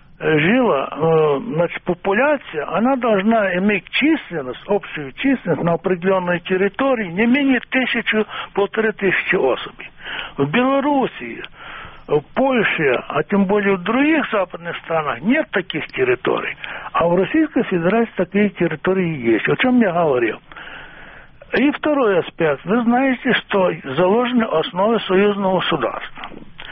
жила, значит, популяция, она должна иметь численность, общую численность на определенной территории не менее 1000-1500 особей. В Белоруссии, в Польше, а тем более в других западных странах нет таких территорий. А в Российской Федерации такие территории есть. О чем я говорил. И второй аспект. Вы знаете, что заложены основы союзного государства.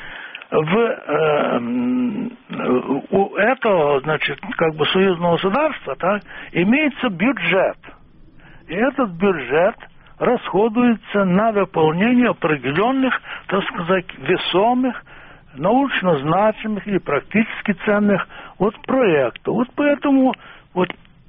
У этого, значит, как бы союзного государства, так, имеется бюджет. И этот бюджет расходуется на выполнение определенных, так сказать, весомых, научно значимых и практически ценных вот проектов. Вот поэтому вот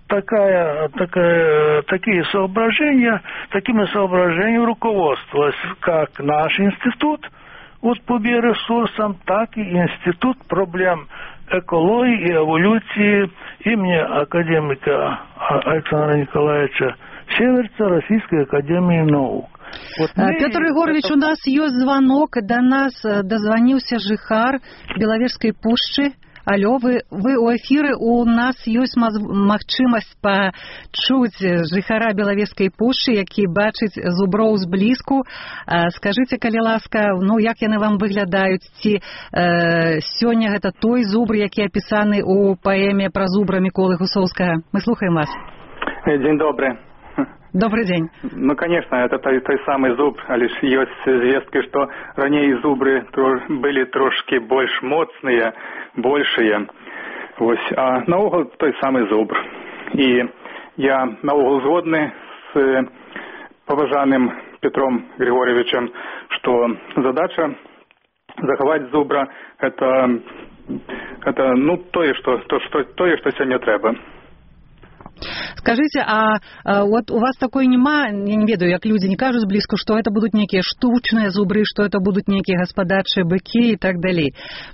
такими соображениями руководствовалось как наш институт вот по биоресурсам, так и Институт проблем экологии и эволюции имени академика Александра Николаевича Северца Российской академии наук. Вот Петр Егорович, у нас есть звонок, до нас дозвонился жыхар Беловежской пушчы Алло, вы у эфіры, у нас ёсць магчымасць пачуць жыхара Белавежскай пушчы, які бачыць зуброў зблізку. Скажыце, калі ласка, ну як яны вам выглядаюць? Ці сёння гэта той зубр, які апісаны у паэме пра зубра Міколы Гусоўскага? Мы слухаем вас. День добрый. Добрый день. Ну, конечно, это той самый зубр, лишь есть звестки, что ранее зубры были трошки больше моцные, большие. Вот. А наогул той самый зубр. И я наогул згодны с поважаным Петром Григорьевичем, что задача заховать зубра это ну, тое, что сегодня треба. Скажите, вот у вас такой нема, я не ведаю, як люди не кажут близко, что это будут некие штучные зубры, что это будут некие господарчие быки и так далее?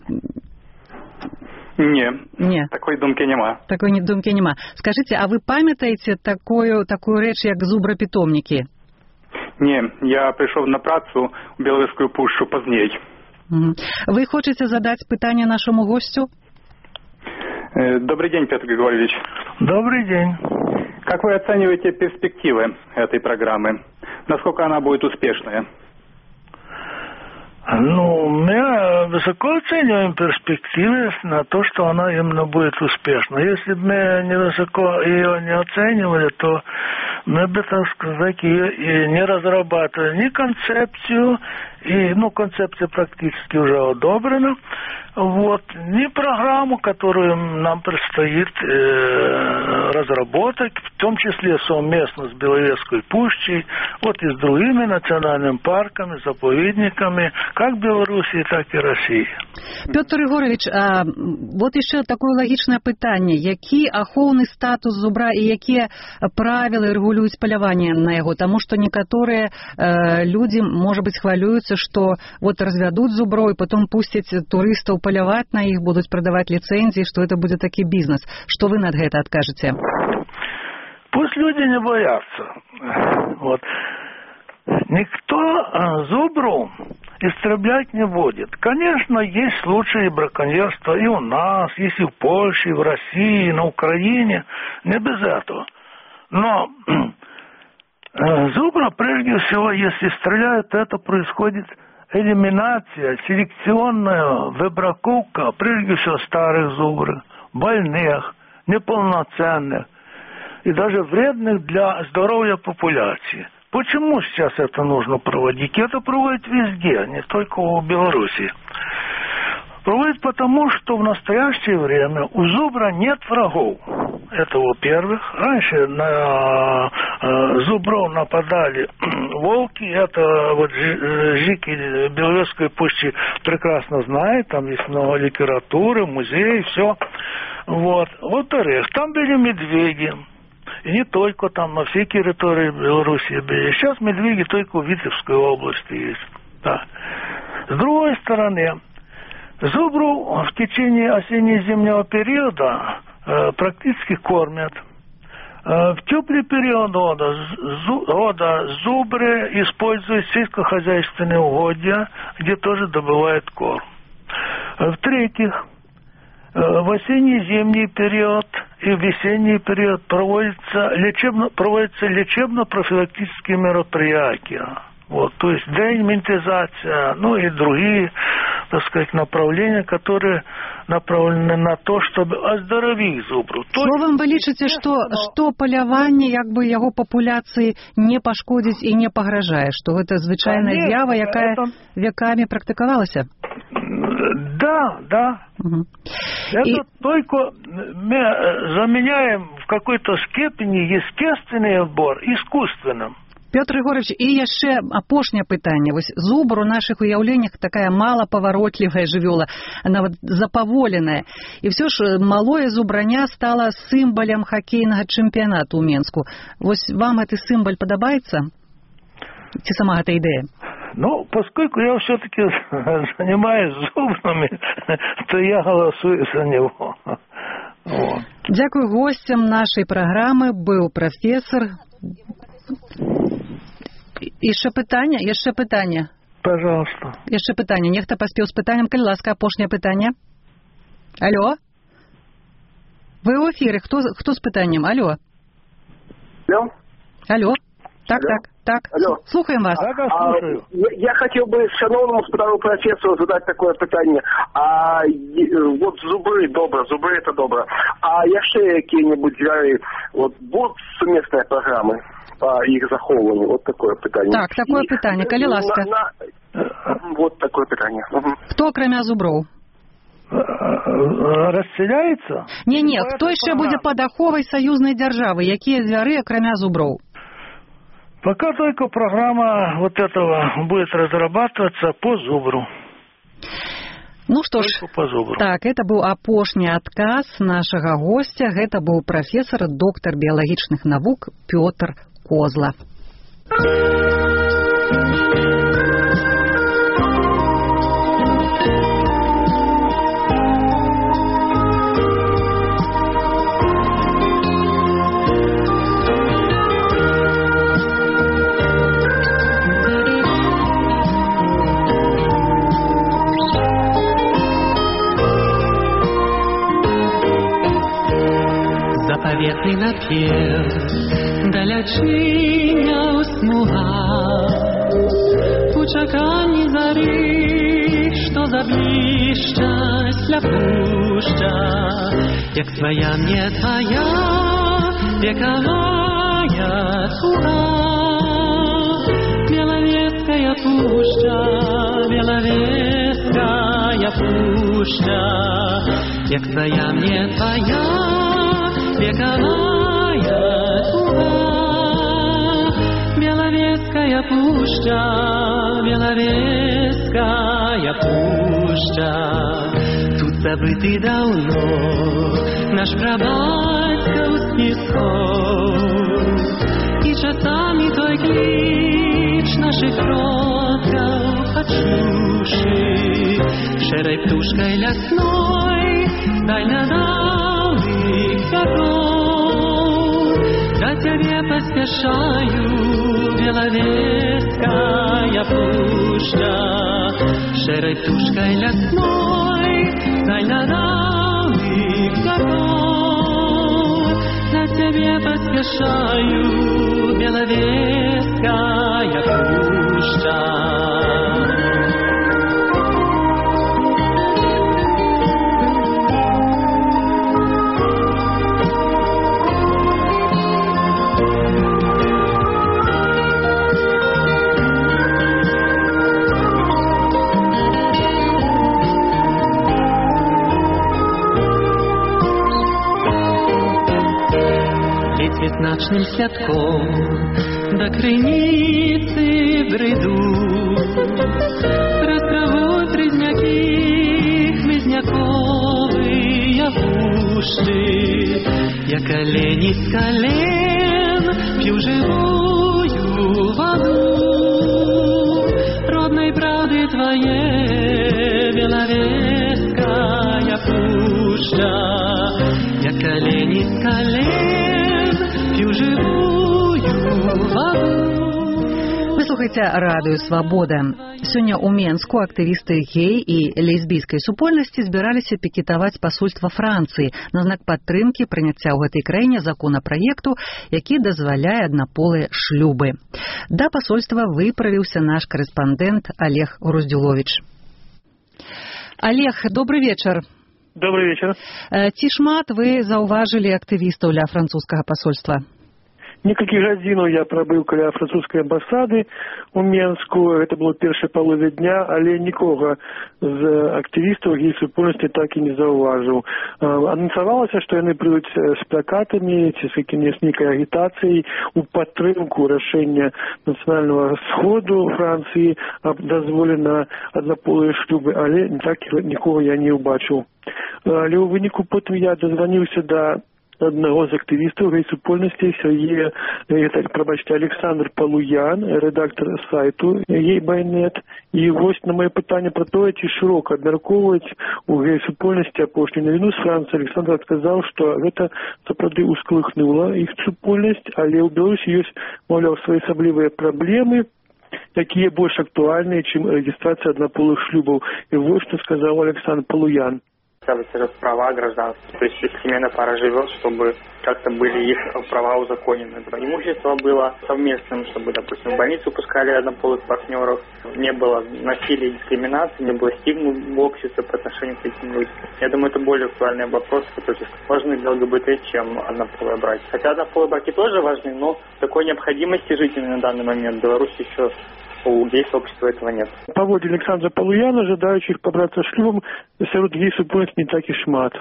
Не, такой думки нема. Такой думки нема. Скажите, а вы памятаете такую речь, як зубропитомники? Не, я пришел на працу в Беловежскую пущу поздней. Вы хотите задать питание нашему гостю? Добрый день, Петр Григорьевич. Добрый день. Как вы оцениваете перспективы этой программы? Насколько она будет успешная? Ну, мы высоко оцениваем перспективы на то, что она именно будет успешна. Если бы мы невысоко ее не оценивали, то мы бы, так сказать, ее и не разрабатывали ни концепцию, и, концепция практически уже одобрена, ни программу, которую нам предстоит разработать, в том числе совместно с Беловежской пущей, и с другими национальными парками, заповедниками, как Беларуси, так и России. Петр Григорьевич, вот еще такое логичное питание. Який ахоўны статус зубра и якія правила регулюют полявание на его? Потому что некоторые люди, может быть, хвалюются, что разведут зубро и потом пустят туристов полявать на их, будут продавать лицензии, что это будет таки бизнес. Что вы на это откажете? Пусть люди не боятся. Никто зубру истреблять не будет. Конечно, есть случаи браконьерства и у нас, есть и в Польше, и в России, и на Украине. Не без этого. Но зубра, прежде всего, если стреляют, это происходит элиминация, селекционная выбраковка, прежде всего, старых зубров, больных, неполноценных и даже вредных для здоровья популяции. Почему сейчас это нужно проводить? Это проводят везде, не только в Беларуси. Проводят потому, что в настоящее время у зубра нет врагов. Это во-первых. Раньше на зубров нападали волки. Это жители Беловежской пущи прекрасно знают. Там есть много литературы, музеи, все. Во-вторых, там были медведи. И не только там, на всей территории Беларуси были. Сейчас медведи только в Витебской области есть. Да. С другой стороны, зубру в течение осенне-зимнего периода практически кормят. В теплый период года зубры используют сельскохозяйственные угодья, где тоже добывают корм. В-третьих, в осенне-зимний период и в весенний период проводятся лечебно-профилактические мероприятия. То есть деиммунизация, и другие, так сказать, направления, которые направлены на то, чтобы оздоровить зубру. Словом, вы лічыце, что поляванне его популяции не пошкодить и не погрожает, что это звычайная з'ява, якая веками практиковалась? Да. Это только мы заменяем в какой-то степени естественный отбор искусственным. Петр Григорьевич, і яшчэ апошняе пытанне. Зубр у наших уяўленнях такая малапаваротлівая жывёла, нават запаволеная. І все ж малое зубраня стала сімвалам хакейнага чэмпіянату ў Менску. Вам гэты сімвал падабаецца? Ці сама гэта ідэя? Поскольку я все-таки занимаюсь зубрами, то я голосую за него. Дякую. Гостем нашей программы был профессор. Яшчэ пытанне. Пожалуйста. Яшчэ пытанне. Нехта паспеў з пытаннем, калі ласка, апошняе пытанне. Алло. Вы в эфире. Кто с питанием? Алло. Алло. Так. Алло. Слухаем вас. Я хотел бы шановному второму профессору задать такое питание. Вот зубры это добро. А яшчэ какие-нибудь звяры, вот будут совместные программы по их захоўванню? Вот такое питание. Так, такое питание. Калі ласка. Вот такое питание. Кто акрамя зуброў? Расселяется? Не, хто яшчэ будзе пад аховай саюзнай дзяржавы? Якія звяры акрамя зуброў? Пока только программа вот этого будет разрабатываться по зубру. Ну что ж, так, это был апошні адказ нашага гостя. Гэта быў прафесор, доктар біялагічных навук Пётр Козла. Заповедный напев далечиня смуга у чаканні зари, что заблищась ля пуща, як твоя мне твоя вековая туга. Беловеская пуща, як твоя мне твоя вековая туга. Беловеская пуща, тут забытый давно наш прабатькаўскі сход, и часами той клич наших родкаў почуши, шэрай птушкой лясной дальнодалых дорог. До тебе поспешаю, Беловеская пуща, шэрай птушкой лясной дальнодалых дорог. До тебе поспешаю, Беловеская пуща. Ночным святком до крыніцы бреду, растравой призняки хмызняковые пуши. Я колени с колен пью живую воду родной правды твоей, Беловеская пуща. Я колени с колен пью живую воду. Вы слухаеце радыё Свабода. Сёння ў Менску актывісты гей і лесбійскай супольнасці збіраліся пікетаваць пасольства Францыі на знак падтрымкі прыняцця ў гэтай краіне законапраекту, які дазваляе аднаполыя шлюбы. Да пасольства выправіўся наш корэспандэнт Олег Груздзюловіч. Олег, добрый вечар. Добрый вечер. Ці шмат вы заўважылі актывістаў ля французскага посольства? Некалькі гадзінаў я прабыў каля французскай амбасады ў Менску. Гэта было першай палове дня, але нікога з актывістаў гей-супольнасці так і не заўважыў. Анансавалася, што яны прыйдуць з плакатамі ці з нейкай агітацыяй у падтрымку рашэння нацыянальнага сходу Францыі аб дазволе на аднаполыя шлюбы, але так нікога я не ўбачыў. Але ў выніку потым я дазваніўся да одного з актывістаў гей-супольнасці, Александр Палуян, редактор сайту Гей-Байнет. І вось на моє питання про тое, ці широка абмяркоўваць у гей-супольнасці апошнюю навіну з Францыі, Александр адказаў, што гэта сапраўды ускалыхнула іх супольнасць, але ў Беларусі ёсць, маўляў, своеасаблівыя праблемы, якія больш актуальныя, чым рэгістрацыя аднаполых шлюбаў. І вось што сказаў Александр Палуян. Отстаивать права гражданские. То есть, если семейная пара живет, чтобы как-то были их права узаконены. Имущество было совместным, чтобы, допустим, в больницу пускали однополых партнеров, не было насилия и дискриминации, не было стигмы в обществе по отношению к этим людям. Я думаю, это более актуальный вопрос, который важны для ЛГБТ, чем однополые браки. Хотя однополые браки тоже важны, но такой необходимости жизненной на данный момент в Беларуси еще у гей-сообщества этого нет. Паводле Александра Полуяна, жадающих побрацца шлюбам сярод гей-супольных не так і шмат.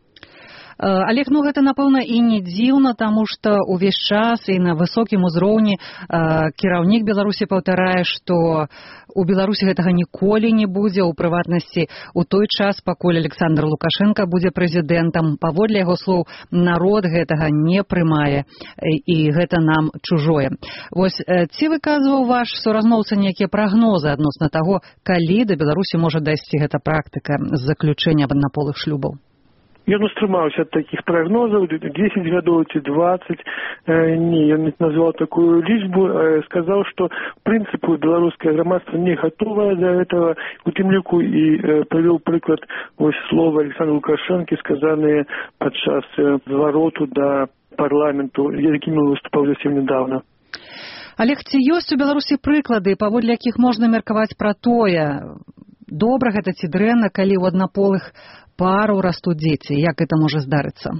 Олег, ну гэта, напэўна, і не дзіўна, таму што ўвесь час і на высокім узроўні кіраўнік Беларусі паўтарае, што у Беларусі гэтага ніколі не будзе, у прыватнасці у той час, пакуль Александр Лукашенко будзе прэзідэнтам. Паводле яго слоў, народ гэтага не прымае, і гэта нам чужое. Вось ці выказваў ваш суразмоўца нейкія прагнозы адносна таго, калі да Беларусі можа дайсці гэта практыка з заключэння аднаполых шлюбаў? Ён устрымаўся ад такіх прагнозаў, 10 гадоў ці 20. Не, ён не назваў такую лічбу, сказаў, што в прынцыпе беларускае грамадства не гатовае да гэтага, у тым ліку і прывёў прыклад вось слова Александра Лукашэнкі, сказаныя падчас звароту да парламенту, якім ён выступаў зусім нядаўна. Олег, ці ёсць у Беларусі прыклады, паводле якіх можна меркаваць пра тое, добра гэта ці дрэнна, калі ў аднаполых пару растуць дзеці? Як гэта можа здарыцца?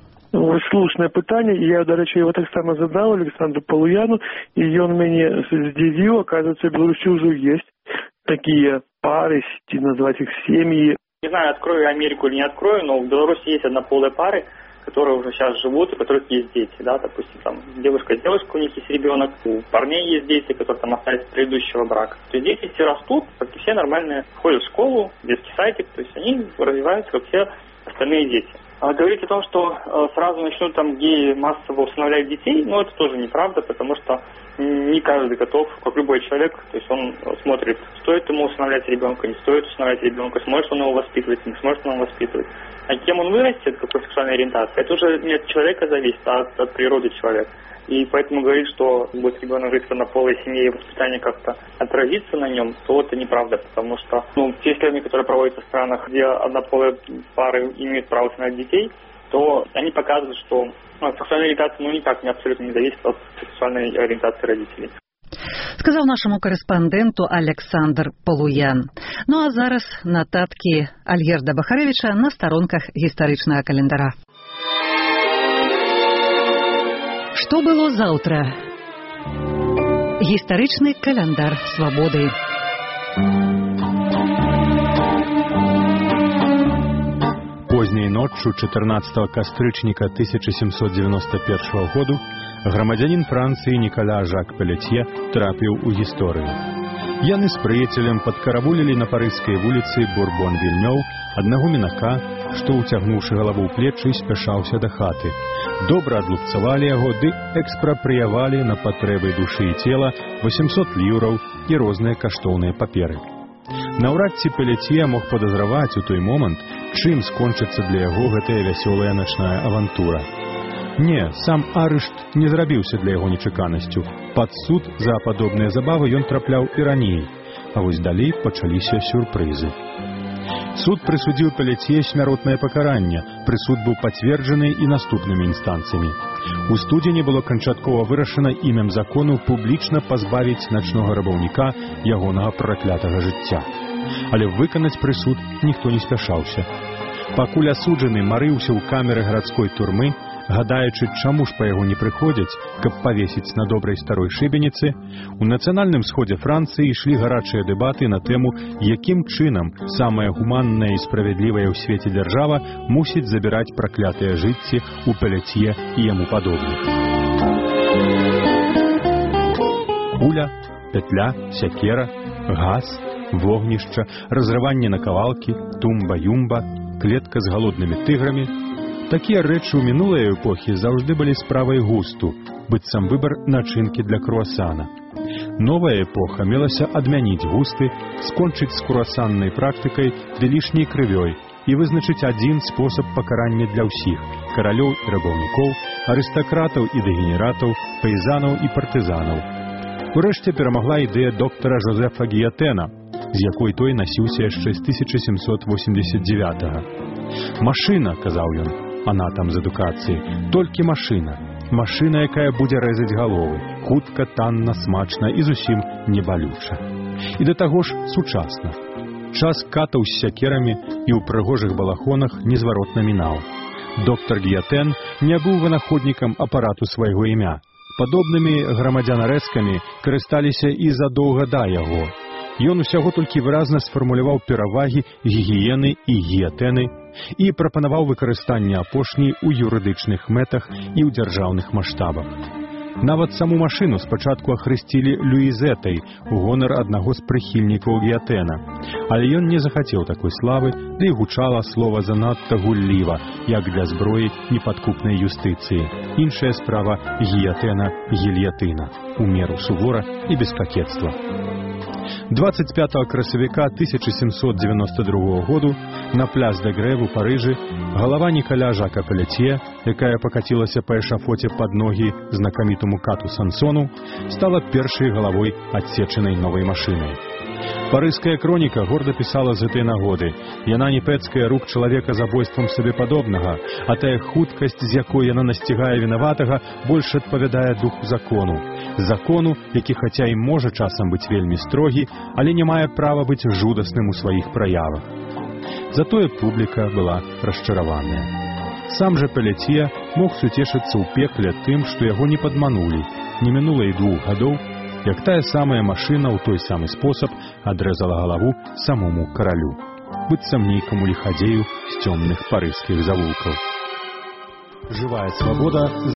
Слушнае пытанне, і я, дарэчы, его таксама задаў Александру Полуяну, і ён мяне здзівіў. Оказывается, в Беларусі ўжо есть такие пары, ці назвать их семьи. Не знаю, открою Америку или не открою, но в Беларуси есть однополые пары, которые уже сейчас живут, у которых есть дети, да, допустим, там девушка, у них есть ребенок, у парней есть дети, которые там остались с предыдущего брака. То есть дети все растут, как и все нормальные, ходят в школу, детский садик, то есть они развиваются, как все остальные дети. А говорить о том, что сразу начнут там геи массово усыновлять детей, ну, это тоже неправда, потому что не каждый готов, как любой человек, то есть он смотрит, стоит ему усыновлять ребенка, не стоит усыновлять ребенка, сможет он его воспитывать, не сможет он его воспитывать. А кем он вырастет, какой сексуальной ориентации, это уже не от человека зависит, а от природы человека. И поэтому говорить, что будет ребенок жить в однополой семье и воспитание как-то отразится на нем, то это неправда, потому что те исследования, которые проводятся в странах, где однополые пары имеют право усыновлять детей, то они показывают, что сексуальная ориентация никак не абсолютно не зависит от сексуальной ориентации родителей. Сказаў нашаму корэспандэнту Александр Полуян. Ну а зараз нататкі Альгерда Бахарэвіча на старонках гістарычнага календара. Што было заўтра? Гістарычны каляндар свабоды. Позняй ноччу 14 кастрычніка 1791 году грамадзянін Францыі Ніколя Жак Пелетье трапіў у гісторыю. Яны з прыяцелем падкаравулілі на парыжскай вуліцы Бурбон-Вільнёў аднаго мінака, што, уцягнуўшы галаву ў плечы, спяшаўся да хаты. Добра адлупцавалі яго, ды экспрапрыявалі на патрэбы душы і цела 800 ліўраў і розныя каштоўныя паперы. Наўрад ці Пелетье мог падазраваць у той момант, чым скончыцца для яго гэтая вясёлая начная авантура. Не, сам арышт не зрабіўся для яго нечаканасцю. Пад суд за падобныя забавы ён трапляў і раней, а вось далей пачаліся сюрпрызы. Суд прысудзіў Пелетье смяротнае пакаранне, прысуд быў пацверджаны і наступнымі інстанцыямі. У студзені было канчаткова вырашана імем закону публічна пазбавіць начнога рабаўніка ягонага праклятага жыцця. Але выканаць прысуд ніхто не спяшаўся. Пакуль асуджаны марыўся ў камеры гарадской турмы, гадаючы, чаму ж па яго не прыходзяць, каб павесіць на добрай старой шыбеніцы, у нацыянальным сходзе Францыі ішлі гарачыя дэбаты на тэму, якім чынам самая гуманная і справядлівая ў свеце дзяржава мусіць забіраць праклятыя жыцці ў Пелетье і яму падобных. Куля, петля, сякера, газ, вогнішча, разрыванне на кавалкі, тумба-юмба, клетка з галоднымі тыграмі. Такія рэчы ў мінулай эпохі заўжды былі справай густу, быццам выбар начынкі для круасана. Новая эпоха мелася адмяніць густы, скончыць з круасаннай практыкай ды лішняй крывёй і вызначыць адзін спосаб пакарання для ўсіх – каралёў і рабаўнікоў, арыстакратаў і дэгенератаў, пейзанаў і партызанаў. Урэшце перамагла ідэя доктара Жозефа Гіятэна, з якой той насіўся яшчэ з 1789-га. «Машына», – казаў ён, «она там з адукацыі, толькі машына. Машына, якая будзе рэзаць галовы, хутка, танна, смачна і зусім не балюча. І да таго ж сучасна. Час катаў з сякерамі і ў прыгожых балахонах незваротна мінаў. Доктар Гіятэн не быў вынаходнікам апарату свайго імя. Падобнымі грамадзянарэзкамі карысталіся і задоўга да яго. Ён усяго толькі выразна сфармуляваў перавагі гігіены і гіятэны і прапанаваў выкарыстанне апошняй у юрыдычных мэтах і ў дзяржаўных маштабах. Нават саму машыну спачатку ахрысцілі Люізэтай у гонар аднаго з прыхільнікаў Гіятэна. Але ён не захацеў такой славы, ды і гучала слова занадта гулліва, як для зброі непадкупнай юстыцыі. Іншая справа Гіятэна гільятына, у меру сувора і без какетства. 25 красавіка 1792 году на пляс де Грэв у Парыжы галава Нікаля Жака Пелецье, якая пакацілася па эшафоце пад ногі знакамітаму кату Сансону, стала першай галавой адсечанай новай машынай. Парыжская кроніка горда пісала з гэтай нагоды. Яна не пэцкае рук чалавека забойствам сабе падобнага, а тая хуткасць, з якой яна насцігае вінаватага, больш адпавядае духу закону. Закону, які хаця і можа часам быць вельмі строгі, але не мае права быць жудасным у сваіх праявах. Затое публіка была расчараваная. Сам жа Пелецье мог суцешыцца ў пекле тым, што яго не падманулі. Не мінула і 2 гадоў, як тая самая машына ў той самы спосаб адрэзала галаву самому каралю, быццам нейкаму ліхадзею з цёмных парыжскіх завулкаў. Жывая свабода